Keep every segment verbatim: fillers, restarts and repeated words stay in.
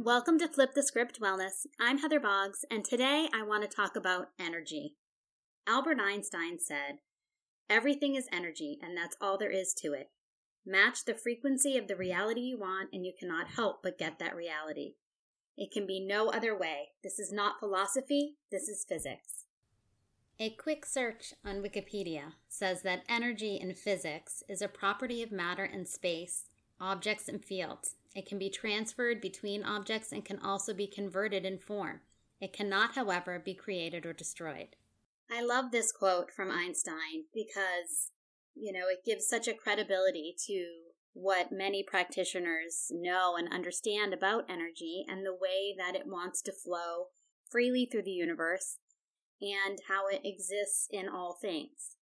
Welcome to Flip the Script Wellness. I'm Heather Boggs, and today I want to talk about energy. Albert Einstein said, "Everything is energy, and that's all there is to it. Match the frequency of the reality you want, and you cannot help but get that reality. It can be no other way. This is not philosophy, this is physics." A quick search on Wikipedia says that energy in physics is a property of matter and space, objects and fields. It can be transferred between objects and can also be converted in form. It cannot, however, be created or destroyed. I love this quote from Einstein because, you know, it gives such a credibility to what many practitioners know and understand about energy and the way that it wants to flow freely through the universe and how it exists in all things.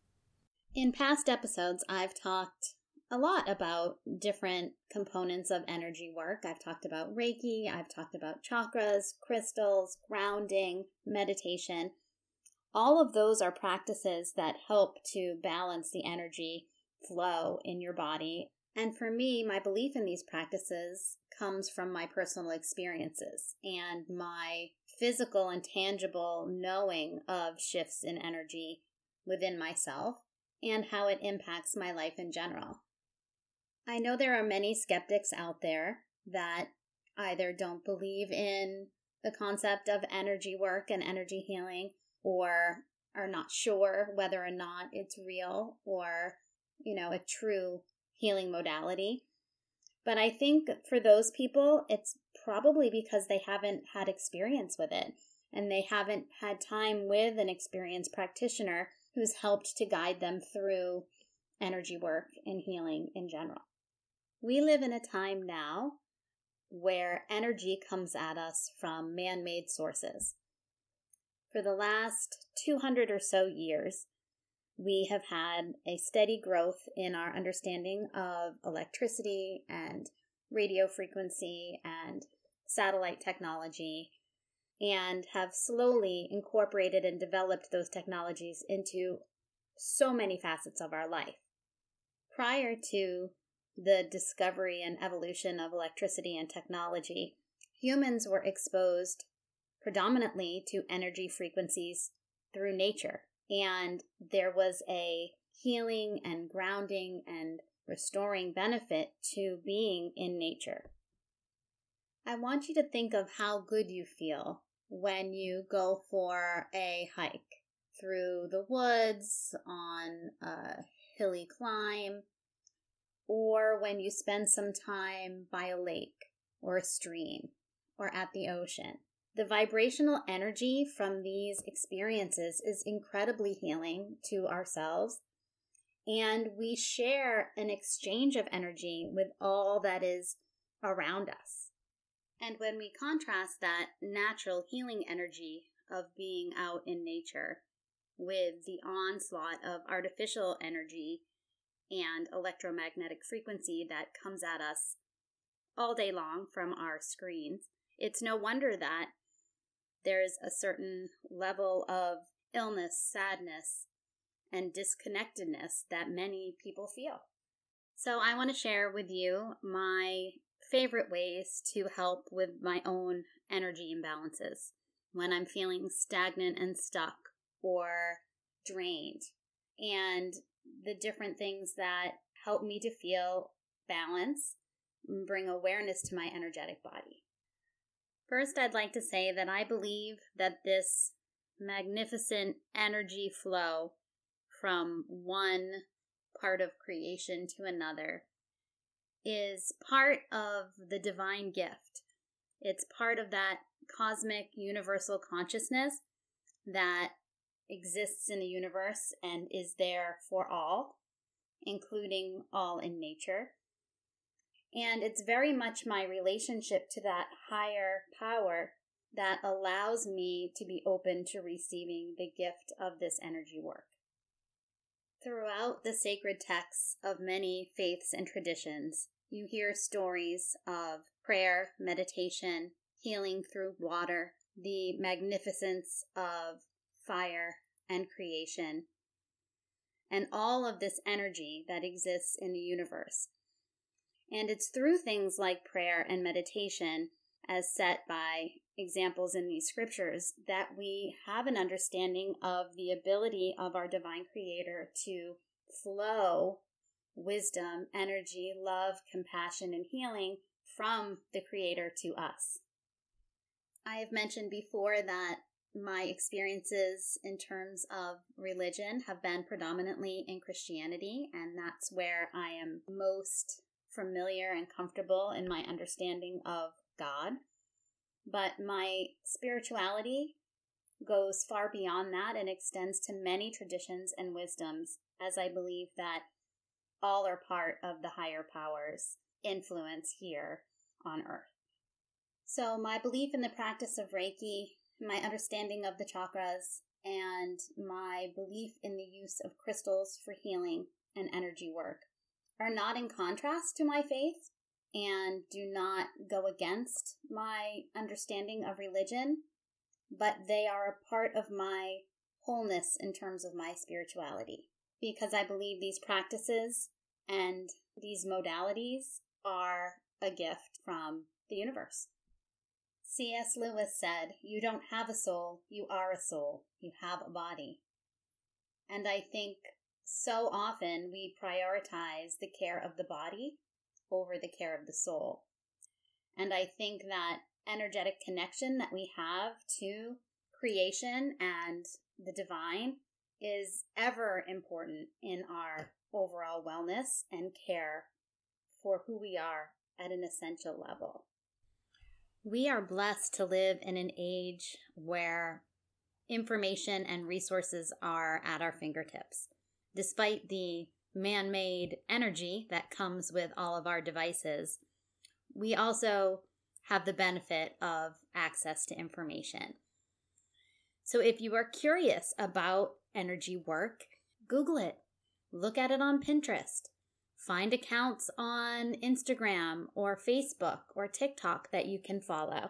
In past episodes, I've talked a lot about different components of energy work. I've talked about Reiki, I've talked about chakras, crystals, grounding, meditation. All of those are practices that help to balance the energy flow in your body. And for me, my belief in these practices comes from my personal experiences and my physical and tangible knowing of shifts in energy within myself and how it impacts my life in general. I know there are many skeptics out there that either don't believe in the concept of energy work and energy healing or are not sure whether or not it's real or, you know, a true healing modality. But I think for those people, it's probably because they haven't had experience with it and they haven't had time with an experienced practitioner who's helped to guide them through energy work and healing in general. We live in a time now where energy comes at us from man-made sources. For the last two hundred or so years, we have had a steady growth in our understanding of electricity and radio frequency and satellite technology, and have slowly incorporated and developed those technologies into so many facets of our life. Prior to the discovery and evolution of electricity and technology, humans were exposed predominantly to energy frequencies through nature. And there was a healing and grounding and restoring benefit to being in nature. I want you to think of how good you feel when you go for a hike through the woods, on a hilly climb, or when you spend some time by a lake or a stream or at the ocean. The vibrational energy from these experiences is incredibly healing to ourselves, and we share an exchange of energy with all that is around us. And when we contrast that natural healing energy of being out in nature with the onslaught of artificial energy and electromagnetic frequency that comes at us all day long from our screens, it's no wonder that there's a certain level of illness, sadness, and disconnectedness that many people feel. So I want to share with you my favorite ways to help with my own energy imbalances when I'm feeling stagnant and stuck or drained, and the different things that help me to feel balance and bring awareness to my energetic body. First, I'd like to say that I believe that this magnificent energy flow from one part of creation to another is part of the divine gift. It's part of that cosmic universal consciousness that exists in the universe and is there for all, including all in nature. And it's very much my relationship to that higher power that allows me to be open to receiving the gift of this energy work. Throughout the sacred texts of many faiths and traditions, you hear stories of prayer, meditation, healing through water, the magnificence of fire and creation, and all of this energy that exists in the universe. And it's through things like prayer and meditation as set by examples in these scriptures, that we have an understanding of the ability of our divine creator to flow wisdom, energy, love, compassion, and healing from the creator to us. I have mentioned before that my experiences in terms of religion have been predominantly in Christianity, and that's where I am most familiar and comfortable in my understanding of God. But my spirituality goes far beyond that and extends to many traditions and wisdoms, as I believe that all are part of the higher power's influence here on earth. So my belief in the practice of Reiki, my understanding of the chakras, and my belief in the use of crystals for healing and energy work are not in contrast to my faith and do not go against my understanding of religion, but they are a part of my wholeness in terms of my spirituality, because I believe these practices and these modalities are a gift from the universe. C S Lewis said, "You don't have a soul, you are a soul. You have a body." And I think so often we prioritize the care of the body over the care of the soul. And I think that energetic connection that we have to creation and the divine is ever important in our overall wellness and care for who we are at an essential level. We are blessed to live in an age where information and resources are at our fingertips. Despite the man-made energy that comes with all of our devices, we also have the benefit of access to information. So if you are curious about energy work, Google it. Look at it on Pinterest. Find accounts on Instagram or Facebook or TikTok that you can follow.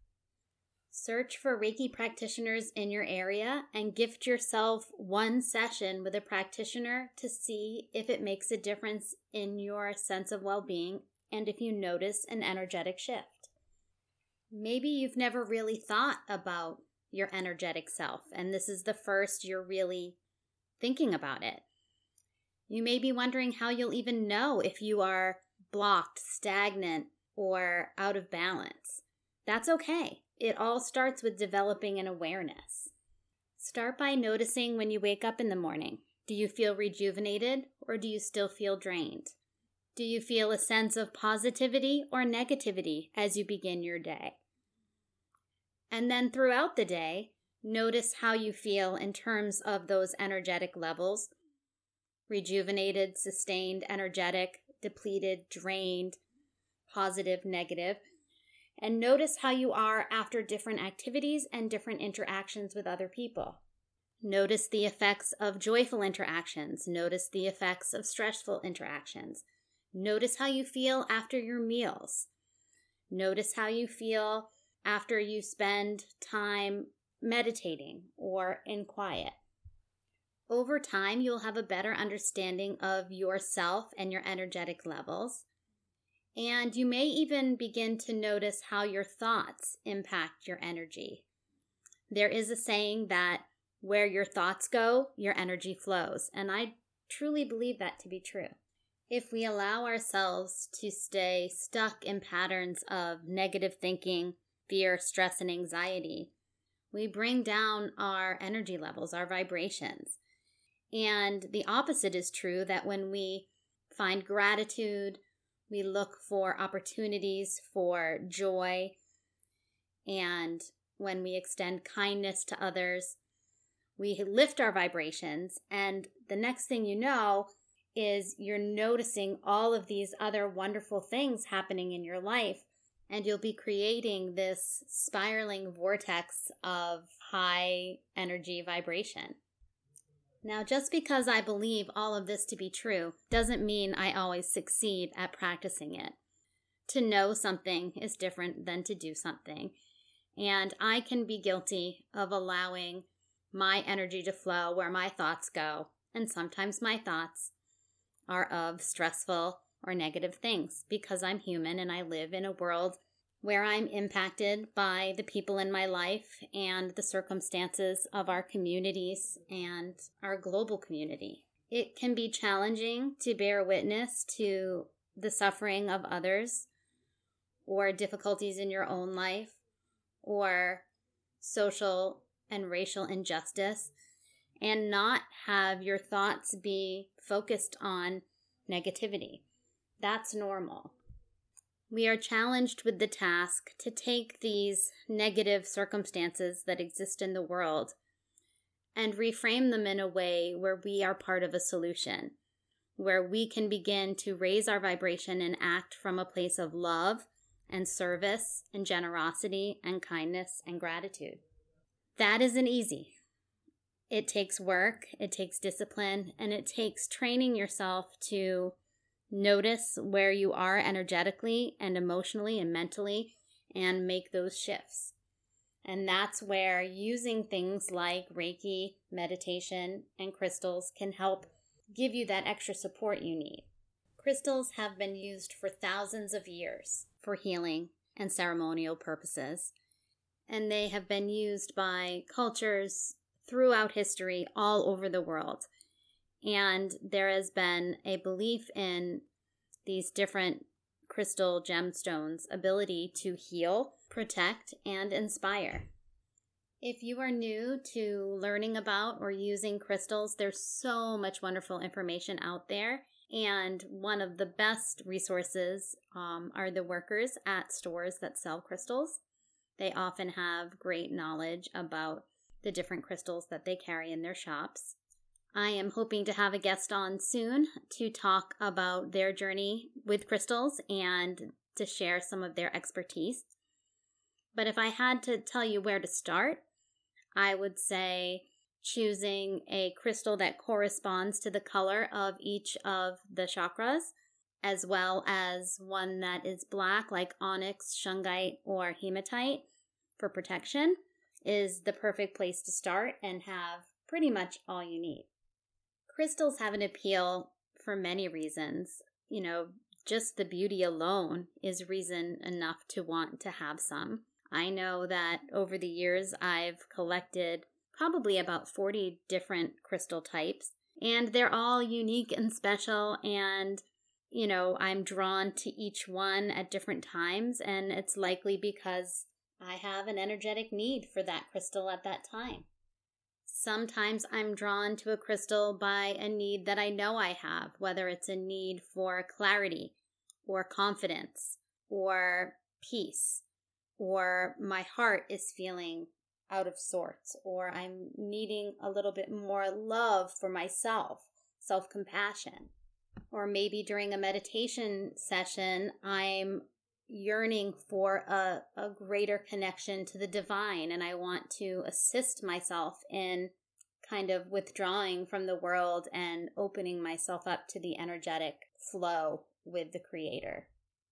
Search for Reiki practitioners in your area and gift yourself one session with a practitioner to see if it makes a difference in your sense of well-being and if you notice an energetic shift. Maybe you've never really thought about your energetic self, and this is the first you're really thinking about it. You may be wondering how you'll even know if you are blocked, stagnant, or out of balance. That's okay. It all starts with developing an awareness. Start by noticing when you wake up in the morning. Do you feel rejuvenated or do you still feel drained? Do you feel a sense of positivity or negativity as you begin your day? And then throughout the day, notice how you feel in terms of those energetic levels. Rejuvenated, sustained, energetic, depleted, drained, positive, negative. And notice how you are after different activities and different interactions with other people. Notice the effects of joyful interactions. Notice the effects of stressful interactions. Notice how you feel after your meals. Notice how you feel after you spend time meditating or in quiet. Over time, you'll have a better understanding of yourself and your energetic levels. And you may even begin to notice how your thoughts impact your energy. There is a saying that where your thoughts go, your energy flows. And I truly believe that to be true. If we allow ourselves to stay stuck in patterns of negative thinking, fear, stress, and anxiety, we bring down our energy levels, our vibrations. And the opposite is true, that when we find gratitude, we look for opportunities for joy, and when we extend kindness to others, we lift our vibrations, and the next thing you know is you're noticing all of these other wonderful things happening in your life, and you'll be creating this spiraling vortex of high energy vibration. Now, just because I believe all of this to be true doesn't mean I always succeed at practicing it. To know something is different than to do something, and I can be guilty of allowing my energy to flow where my thoughts go, and sometimes my thoughts are of stressful or negative things because I'm human and I live in a world where I'm impacted by the people in my life and the circumstances of our communities and our global community. It can be challenging to bear witness to the suffering of others, or difficulties in your own life, or social and racial injustice, and not have your thoughts be focused on negativity. That's normal. We are challenged with the task to take these negative circumstances that exist in the world and reframe them in a way where we are part of a solution, where we can begin to raise our vibration and act from a place of love and service and generosity and kindness and gratitude. That isn't easy. It takes work, it takes discipline, and it takes training yourself to notice where you are energetically and emotionally and mentally and make those shifts. And that's where using things like Reiki, meditation, and crystals can help give you that extra support you need. Crystals have been used for thousands of years for healing and ceremonial purposes, and they have been used by cultures throughout history all over the world. And there has been a belief in these different crystal gemstones' ability to heal, protect, and inspire. If you are new to learning about or using crystals, there's so much wonderful information out there. And one of the best resources um, are the workers at stores that sell crystals. They often have great knowledge about the different crystals that they carry in their shops. I am hoping to have a guest on soon to talk about their journey with crystals and to share some of their expertise. But if I had to tell you where to start, I would say choosing a crystal that corresponds to the color of each of the chakras, as well as one that is black like onyx, shungite, or hematite for protection, is the perfect place to start and have pretty much all you need. Crystals have an appeal for many reasons. You know, just the beauty alone is reason enough to want to have some. I know that over the years I've collected probably about forty different crystal types, and they're all unique and special, and, you know, I'm drawn to each one at different times, and it's likely because I have an energetic need for that crystal at that time. Sometimes I'm drawn to a crystal by a need that I know I have, whether it's a need for clarity or confidence or peace, or my heart is feeling out of sorts, or I'm needing a little bit more love for myself, self-compassion. Or maybe during a meditation session, I'm yearning for a, a greater connection to the divine, and I want to assist myself in kind of withdrawing from the world and opening myself up to the energetic flow with the Creator.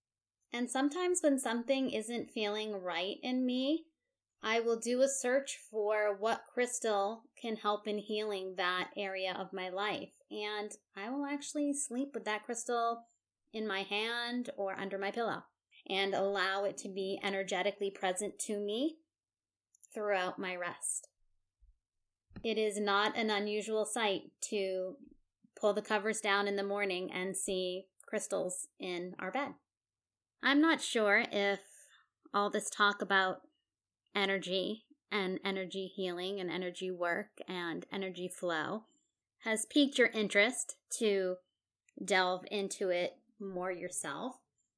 And sometimes when something isn't feeling right in me, I will do a search for what crystal can help in healing that area of my life, and I will actually sleep with that crystal in my hand or under my pillow, and allow it to be energetically present to me throughout my rest. It is not an unusual sight to pull the covers down in the morning and see crystals in our bed. I'm not sure if all this talk about energy and energy healing and energy work and energy flow has piqued your interest to delve into it more yourself.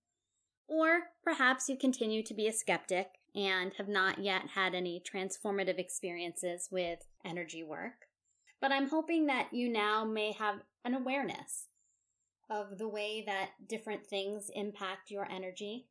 Or perhaps you continue to be a skeptic and have not yet had any transformative experiences with energy work. But I'm hoping that you now may have an awareness of the way that different things impact your energy.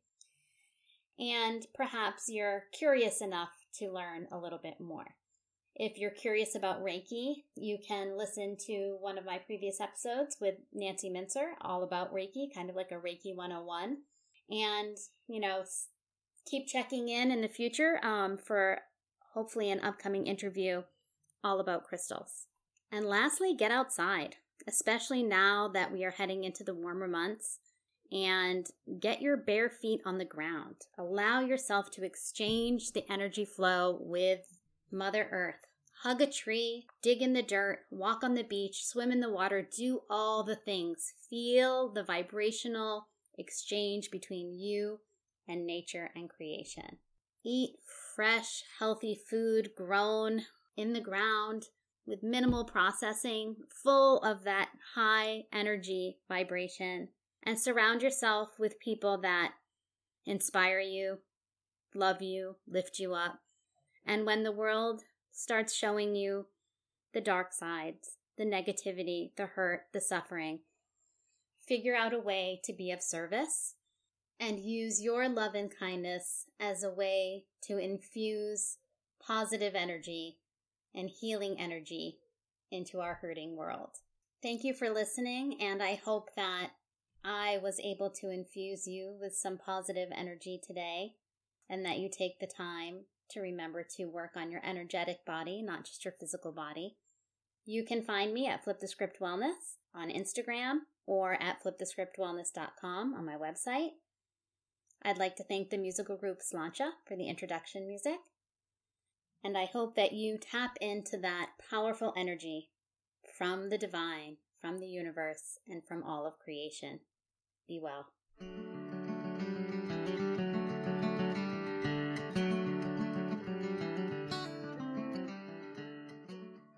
And perhaps you're curious enough to learn a little bit more. If you're curious about Reiki, you can listen to one of my previous episodes with Nancy Mincer, all about Reiki, kind of like a Reiki one oh one. And, you know, keep checking in in the future um, for hopefully an upcoming interview all about crystals. And lastly, get outside, especially now that we are heading into the warmer months and get your bare feet on the ground. Allow yourself to exchange the energy flow with Mother Earth. Hug a tree, dig in the dirt, walk on the beach, swim in the water, do all the things. Feel the vibrational exchange between you and nature and creation. Eat fresh, healthy food grown in the ground with minimal processing, full of that high energy vibration. And surround yourself with people that inspire you, love you, lift you up. And when the world starts showing you the dark sides, the negativity, the hurt, the suffering, figure out a way to be of service and use your love and kindness as a way to infuse positive energy and healing energy into our hurting world. Thank you for listening, and I hope that I was able to infuse you with some positive energy today, and that you take the time to remember to work on your energetic body, not just your physical body. You can find me at Flip the Script Wellness on Instagram or at flip the script wellness dot com on my website. I'd like to thank the musical group Slancha for the introduction music, and I hope that you tap into that powerful energy from the divine, from the universe, and from all of creation. Be well.